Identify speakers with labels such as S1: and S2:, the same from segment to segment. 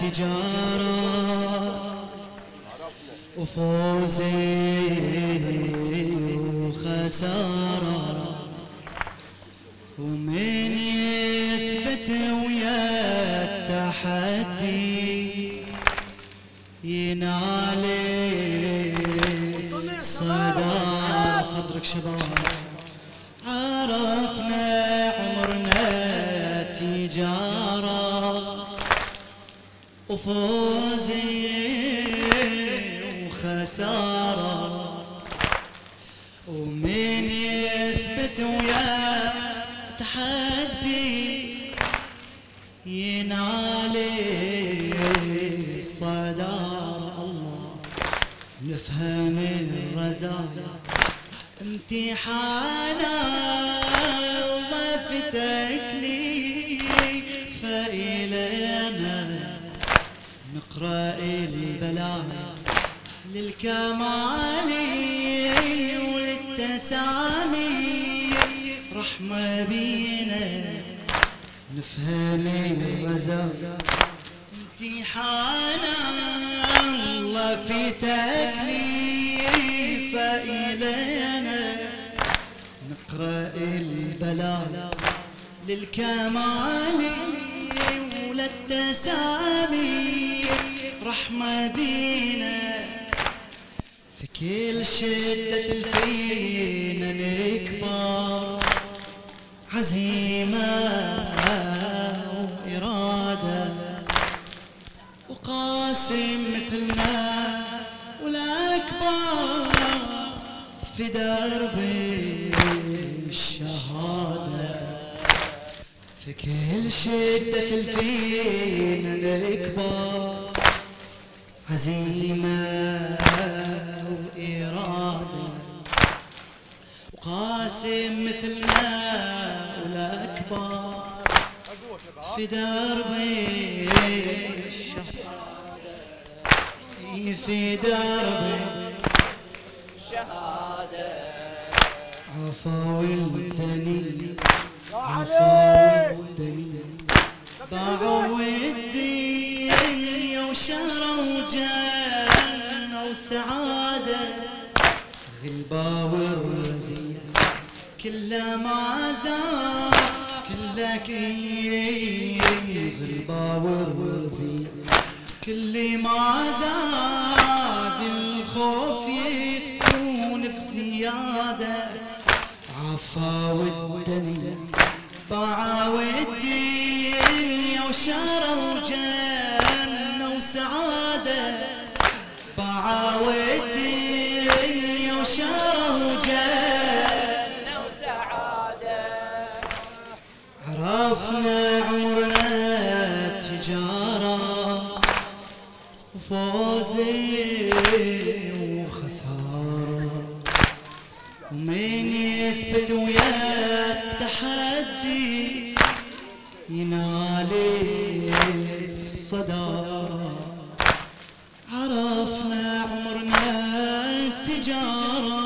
S1: تجارة وفوزي وخسارة، ومن يثبت ويا التحدي ينال صدارة. صدرك شباب، عرفنا عمرنا تجارة وفوزي وخسارة، ومن يثبت ويا تحدي ينال الصدارة. الله نفهم الرزاق امتحانا ضفتك لي، فإلينا نقرأ البلاء للكمال وللتسامي، رحمة بينا نفهم الرزاق امتحانا الله في تكليف، فإلينا نقرأ البلاء للكمال وللتسامي، رحمة بينا في كل شدة الفينا نكبر، عزيمة وإرادة وقاسم مثلنا والأكبر في درب الشهادة، في كل شدة الفينا نكبر، عزيمة وإرادة وقاسم مثلنا والأكبر في درب الشهادة، في درب الشهادة. عفا ولدني عفا ولدني، باعوا الدنيا وشروا جنة وسعادة، غلبا والرزيز كله ما زال كله كيف، غلبا والرزيز كل ما زاد الخوف يثقون بزيادة، عفا والدنيا باعوا الدنيا وشروا جنة وسعادة، باعوا الدنيا وشروا جنة وسعادة. عرفنا عمرنا تجارة وفوزي وخسارة، ومن يثبت ويا التحدي ينال الصدارة. عرفنا عمرنا التجارة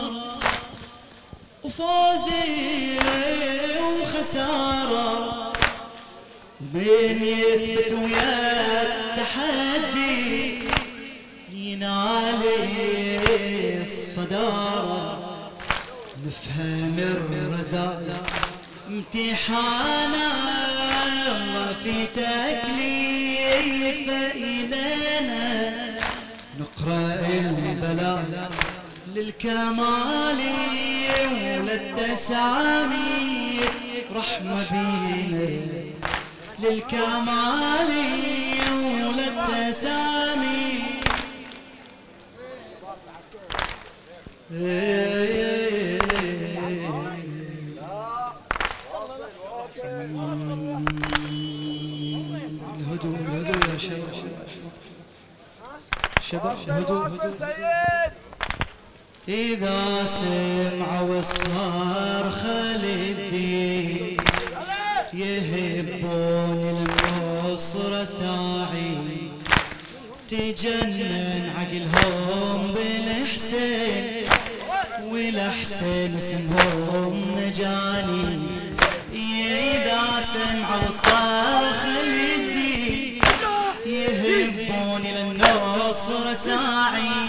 S1: وفوزي وخسارة، ومن يثبت ويا التحدي ينال الصدارة، نفهم الرزاق امتحانا الله في تكليف، فإلينا نقرأ البلاء للكمال وللتسامي، رحمة بينا للكمال وللتسامي. الهدوء الهدوء يا شباب، شباب هدوء هدوء. إذا سمعوا الصرخة للدين يهبون النصر ساعي، تجنن عقلهم بالحسين والحسين اسمهم مجاني. إذا سمعوا الصرخة للدين يهبون النصر ساعي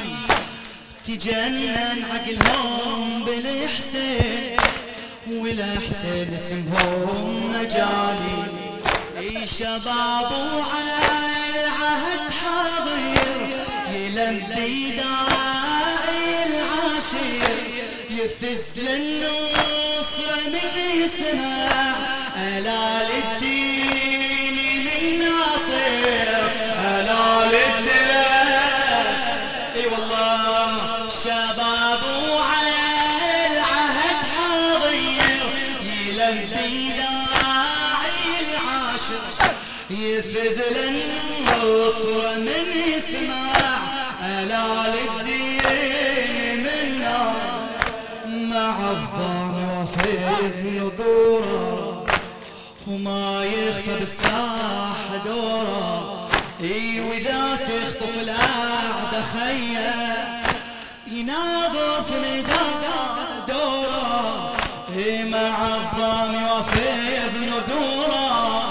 S1: تجنن عقلهم بالحسين والحسين اسمهم مجانين. شباب وعالعهد حاضر يلبي داعي العاشر يفز للنصر من يسمع هلال الدين من ناصر هلال الدين. اي والله شباب وعالعهد حاضر يلبي داعي العاشر يفز للنصر من يسمع هلال الدين منا مع الظن وفي النذوره وما يخفى بالساحه دوره. اي واذا تخطف الاعدى خيه يناظر في ميدان دوره. اي مع الظن وفي بنذوره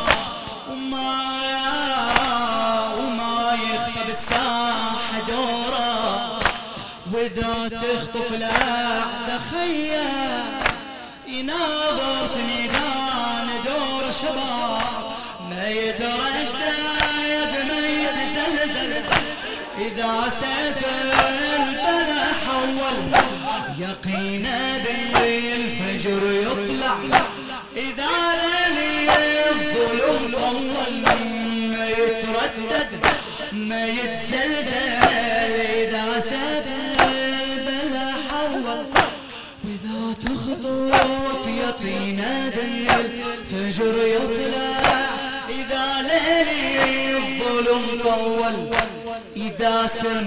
S1: وما يخفى بالساحه دوره. واذا تخطف الاعدى خيه يناظر في ميدان دور. شباب ما يتردد ما يتزلزل اذا سيف البلا حول يقينا ذي الفجر يطلع اذا ليلي الظلم طول. ما يتردد ما يتزلزل اذا سيف البلا حول واذا تخطف يقينا ذي الفجر يطلع اذا ليلي الظلم طول. اذا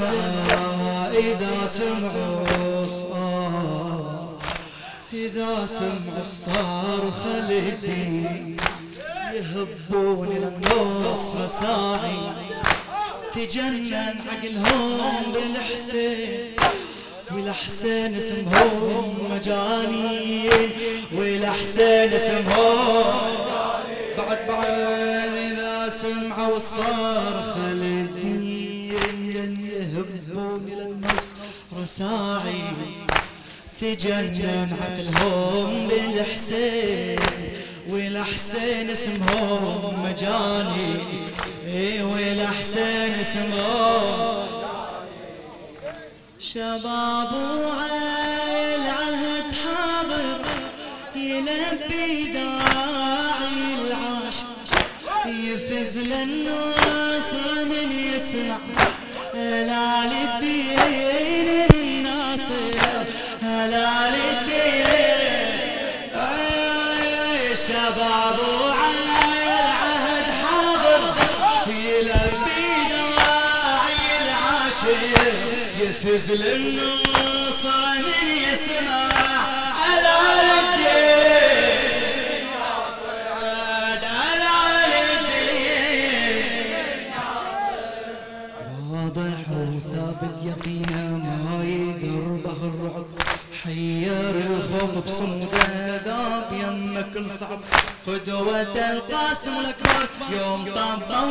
S1: سمعوا الصار اذا سمعوا الصارخ للدين يهبون للنصر ساعي تجنن عقلهم بالحسين والحسين اسمهم مجانين والحسين اسمهم بعد اذا سمعوا الصارخ للدين يهبون للنصر ساعي تجنن عقلهم بالحسين والحسين اسمهم مجانين. والحسين اسمهم شباب وعالعهد حاضر يلبي داعي العاشر يفز للنصر من يسمع هلال الدين من ناصر هلال الدين. شباب وعالعهد حاضر يلبي داعي العاشر يفز للنصر من يسمع هلال الدين هلال الدين. واضح وثابت يقينا ما يقربه الرعب حير الخوف بصمده ذاب يمك الصعب قدوة القاسم الأكبر يوم طبوا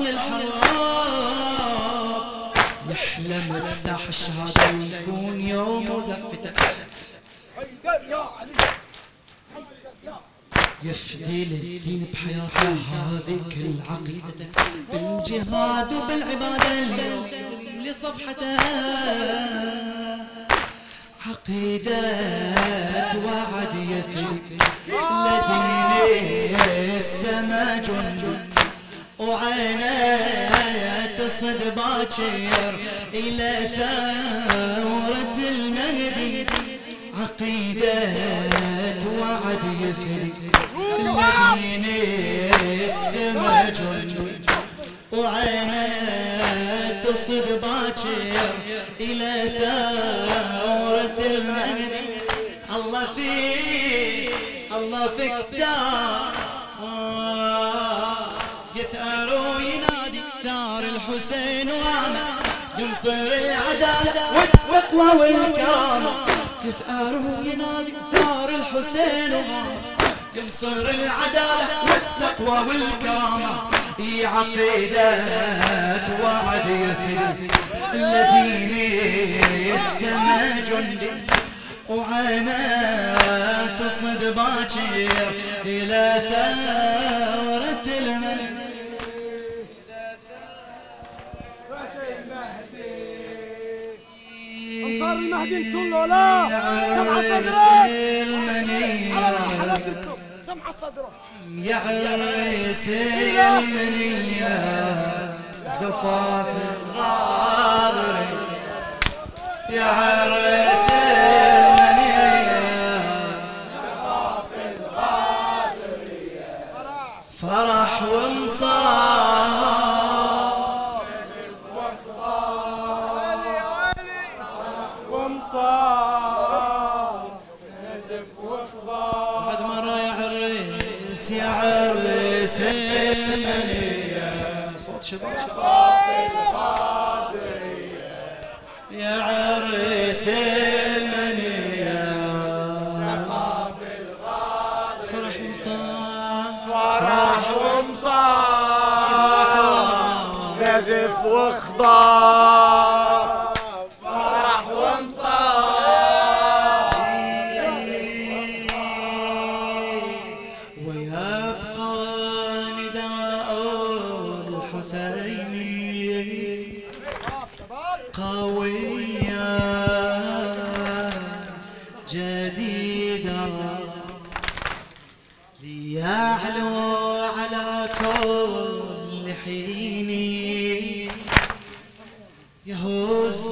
S1: للحرب يحلم بساح الشهادة يكون يوم زفته يفدي للدين بحياته هذه كل عقيدته بالجهاد وبالعبادة لصفحته عقيدة وعد يفيد لدين السما جند وعينه تصد باكر إلى ثورة المهدي عقيدة وعد يفيد لدين السما جند وعينه تصد باكر إلى ثورة المهدي. الله في كتاب يثأر وينادي ثار الحسين وعمى ينصر العدالة والتقوى والكرامة يثأر وينادي ثار الحسين وعمى ينصر العدالة والتقوى والكرامة عقيدة وعد يفيد الذي السما جندي وعينه تصد باكر إلى ثارة الملك.
S2: أنصار المهدي كله لا سمع صدره
S1: يا عريس المنية زفاف الغاضري يا عريس المنية زفاف الغاضري فرح ومصاب
S2: نزف وخضار
S1: بعد مرة يا عريس يا عريس المنية صوت شباب يا عريس المنية فرح ومصاب
S2: فرح ومصاب
S1: بارك الله
S2: نزف وخضار فرح ومصاب
S1: ويبقى نداء الحسيني قوية جديدة ليعلو على كل حين يهز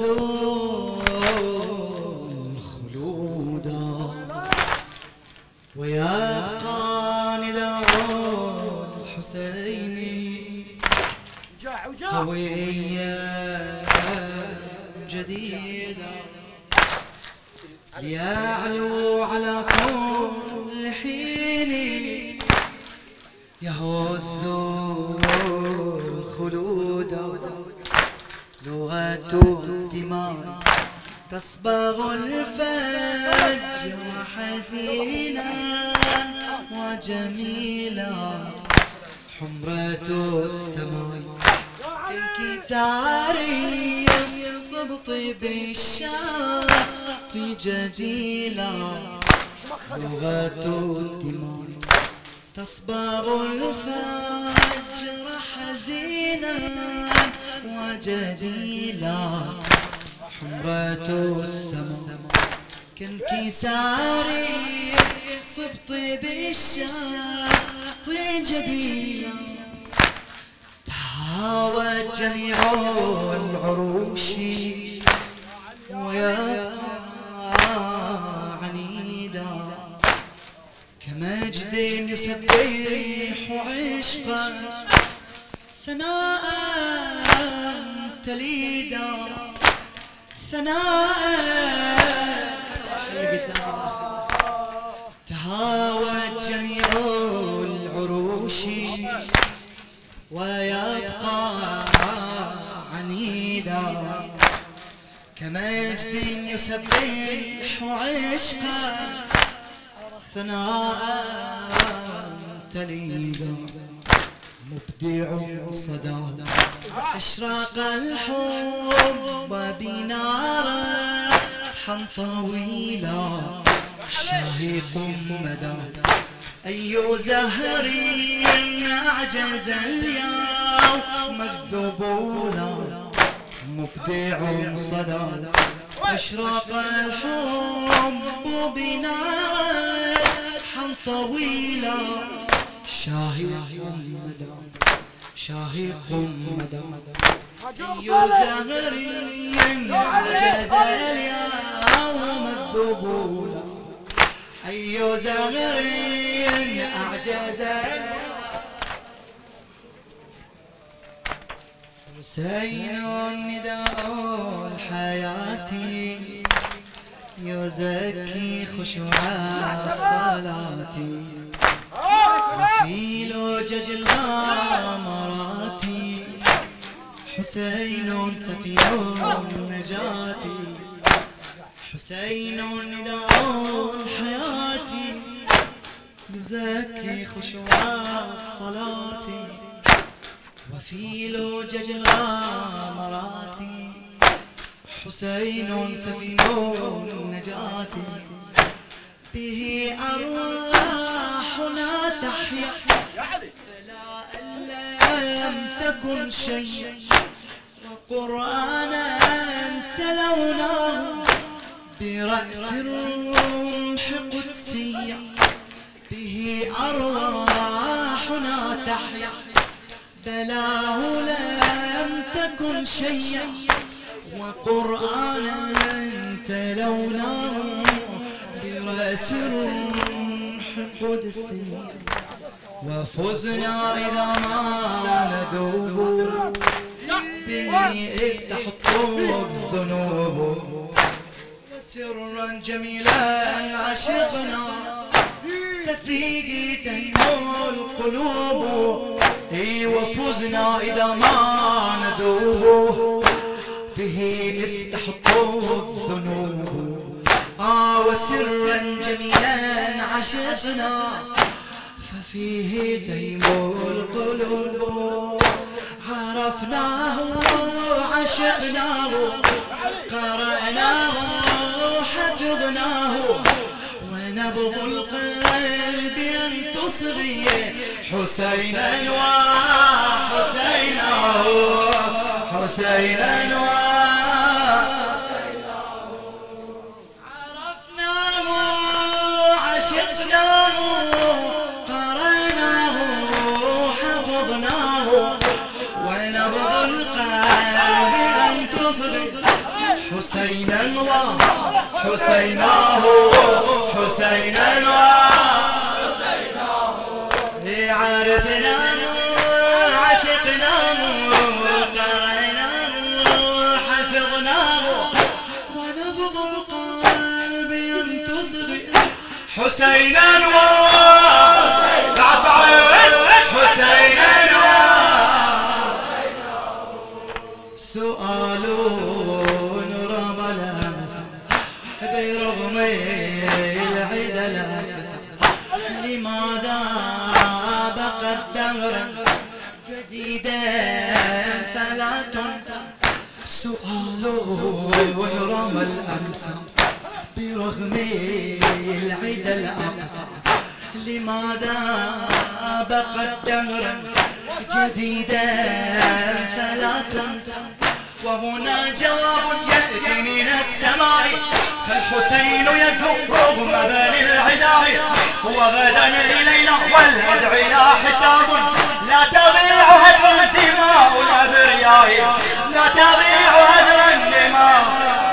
S1: الخلود ويبقى نداء الحسيني قوية جديدة ليعلو على كل حين يهز الخلود لغة الدماء تصبغ الفجر حزينا وجميلا حمرة السماء كالكسار الصبط بالشاط جديلا لغة الدماء تصبغ الفجر حزينا وجديلا حمرة السماء كانكسار الصبط بالشاط جديلا تهاوت جميع العروش ويبقى عنيدا كمجد يسبح عشقا ثناء تليدا ثناء تهاوت جميع العروش ويبقى عنيدا كمجد يسبح عشقا ثناء تليدا مبدع صدى أشراق الحب بنارا طحن طويلا شاهق مدى أي زهر أعجز اليوم الذبولا مبدع صدى أشراق الحب بنارا طحن طويلا شاهق مدى شاهق مدى أي زهر أعجز اليوم الذبولا أي زهر أعجز حسين نداء الحياة يزكي خشوع الصلاة وفي لجج الغامرات حسين سفير النجاة حسين نداء الحياة يزكي خشوع الصلاة وفي لجج الغامرات حسين سفينة النجاة به أرواحنا تحيا بلا لم تكن شيء وقرآنا تلوناه برأس الرمح قدسيا به أرواحنا تحيا بلاه لم تكن شيئا وقرآنا تلوناه برأس الرمح قدسيا وفزنا إذا ما نذوب به إذ تحط الذنوب وسرا جميلا عشقنا ففيه تهمو القلوب وفزنا إذا ما نذوب به إذ تحط الذنوب وسرا جميلا عشقنا ففيه تهمو القلوب عرفناه عشقناه قرأناه حفظناه ونبض القلب أن تصغي حسينا وحسينا حسينا عرفناه عشقناه قرأناه حفظناه ونبض القلب أن تصغي حسينا وحسيناه حسينا عرفناه عشقناه قرأناه حفظناه ونبض القلب ينتصغي حسينا بعد حسينا سؤال رمى الأمس برغم العيد لا لماذا بقى الدهر جديدا فلا تنسى سؤال رمى الأمس برغم العيد الأقصى لماذا بقى الدهر جديدا فلا تنسى وهنا جواب يأتي من السماء فالحسين يزهو رغم بال العداء وغدا إلينا والأدعياء حساب لا تضيع هدر الدماء الأبرياء لا تضيع هدر الدماء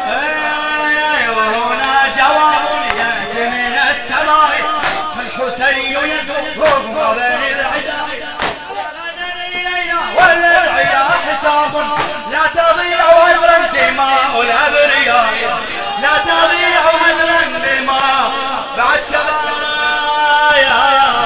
S1: وهنا جواب يأتي من السماء فالحسين يزهو رغم بال العداء وغدا إلينا والأدعياء حساب لا تضيع هدر الدماء الأبرياء لا تضيع هدر الدماء بعد شبايا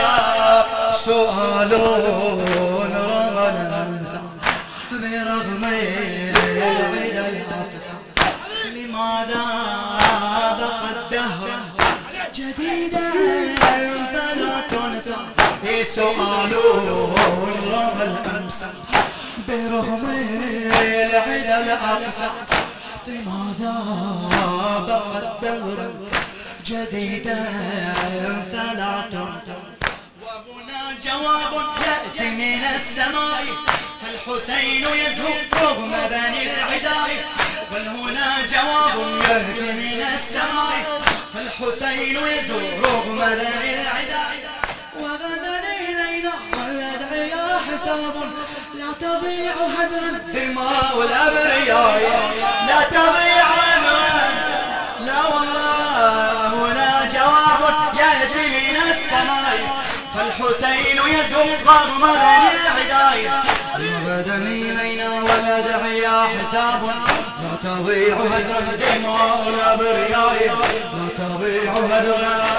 S1: سؤال رمى الأمس برغم العيد الأقصى لماذا بقى الدهر جديدا فلا تنسى سؤال رمى الأمس برغم العيد الأقصى لماذا بقى الدهر جديدا فلا تنسى وهنا جواب يأتي من السماء فالحسين يزهو رغم بني العداء والهنا جواب يأتي من السماء فالحسين يزهو رغم بني العداء وغدا إلينا والأدعياء حساب لا تضيع هدر الدماء الأبرياء لا تضيع هدر لا والله هنا جواب يأتي من السماء فالحسين يزهو رغم بني العداء وغدا إلينا والأدعياء حساب لا تضيع هدر الدماء الأبرياء لا تضيع هدر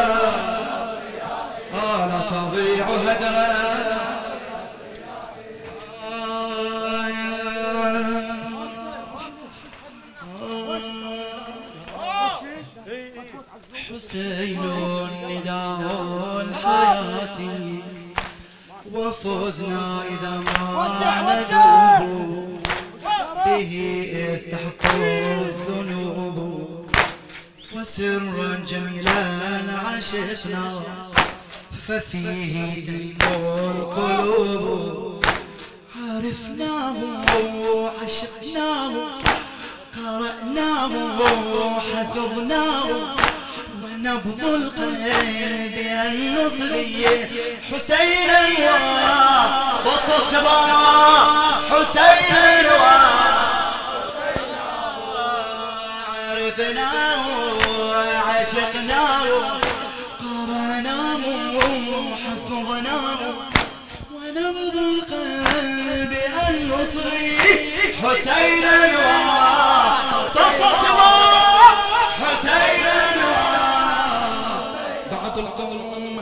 S1: لا تضيع هدر حسين نداء الحياة وفزنا إذا ما نذوب به إذ تحقر الذنوب وسرا جميلا عشقنا ففيه تنمو القلوب عرفناه وعشقناه قرأناه وحفظناه ونبض القلب النصري حسين صوت شباب حسين عرفناه وعشقناه قرأناه وحفظناه ونبض القلب النصري حسين صوت شباب حسين بعض القوم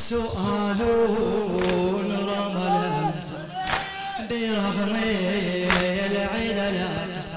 S1: سؤالون رمى الأمسى برغم العلل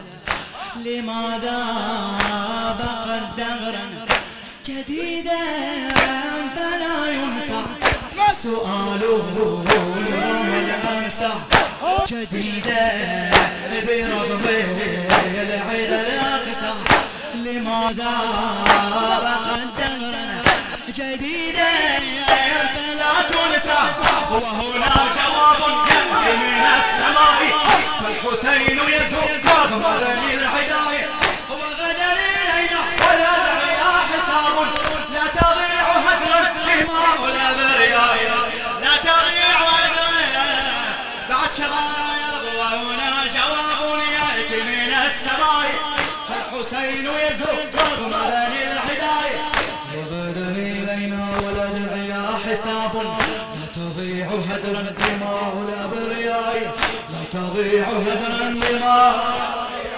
S1: لماذا بقى الدهر جديدا فلا ينسى سؤالون رمى الأمسى جديدا برغم العلل لماذا بقى الدهر جديدا فلا تنسى وهنا جواب يأتي من السماء فالحسين يزهو رغم بني العداء وغدا إلينا ولا داعي حساب لا تضيع هدرا دماء الأبرياء لا تضيع هدرا بعد شباب وهنا جواب يأتي من السماء فالحسين يزهو رغم بني العداء وغدا إلينا ولا داعي حساب لا تضيع هدرا دماء الأبرياء لا تضيع هدرا دماء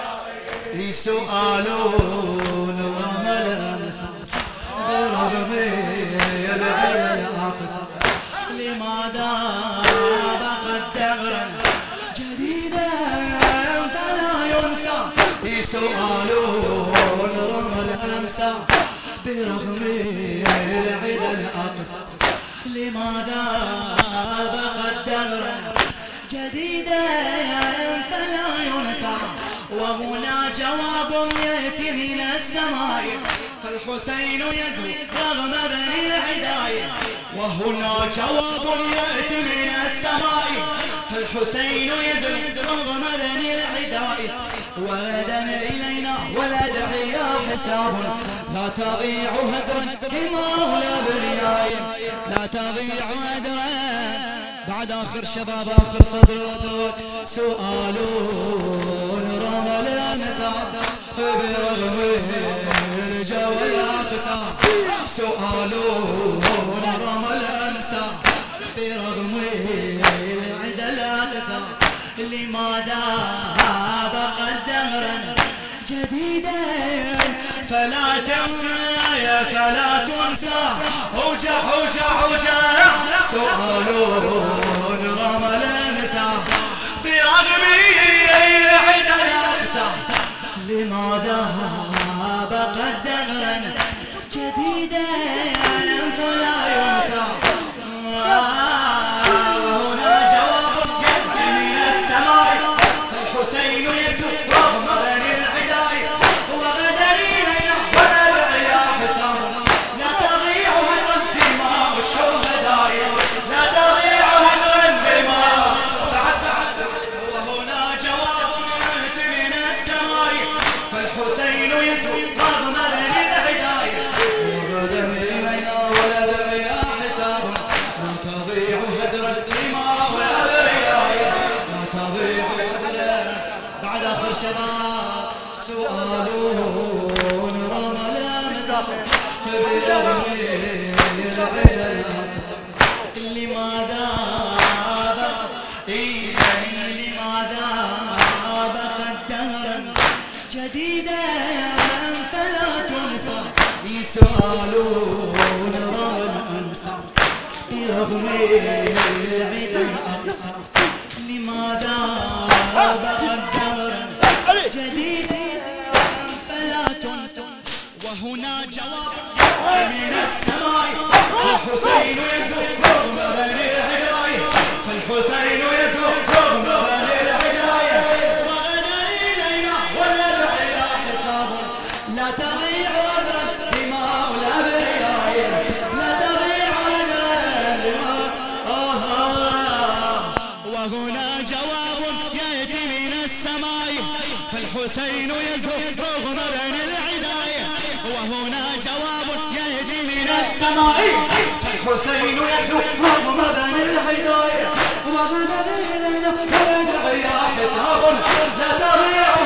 S1: يسألون رمى الأمسى برغم العلل أقصى لماذا بقى الدهر جديدا فلا ينسى يسألون رمى الأمسى برغم العلل أقصى لماذا بقى الدهر جديدا فلا ينسى وهنا جواب يأتي من السماء فالحسين يزهو رغم بني العداء وهنا جواب يأتي من السماء فالحسين يزهو رغم بني العداء وغدا إلينا ولا داعي حساب لا تضيع هدرا دماء الأبرياء لا تضيع هدرا بعد آخر شباب آخر صدرك سؤالون رمى الأمسى برغم الجو الأقصى سؤالون رمى الأمسى برغم العدا الأقصى لماذا بقى الدهر جديدا فلا تنسى هوجة سؤالون رمى الأمسى برغم العدا الأقصى لماذا بقى الدهر جديدا فلا ينسى وهنا جواب يأتي من السماء فالحسين يزهو رغم بني العداء وغدا إلينا ولا داعي حساب لا تضيع هدرا دماء الشهداء لا تضيع هدرا دماء بعد وهنا جواب يأتي من السماء فالحسين يزهو رغم بني العداء وغدا إلينا ولا داعي حساب لا تضيع هدرا دماء الأبرياء لا تضيع هدرا بعد آخر شباب سؤالون رمى الأمسى برغم العلل الأقصى لماذا بقى الدهر جديدا فلا تنسى يسألون رمى الأمسى برغم العلل الأقصى لماذا بقى الدهر جديدا فلا تنسى وهنا جواب من السماء فالحسين يزهو رغم بني العداء فالحسين يزهو رغم بني العداء وغدا الحسين يزهو رغم بين العداية وهنا جواب يهدي من السماء الحسين يزهو رغم بين العداية وغدا إلينا يدعي حساب لا تضيع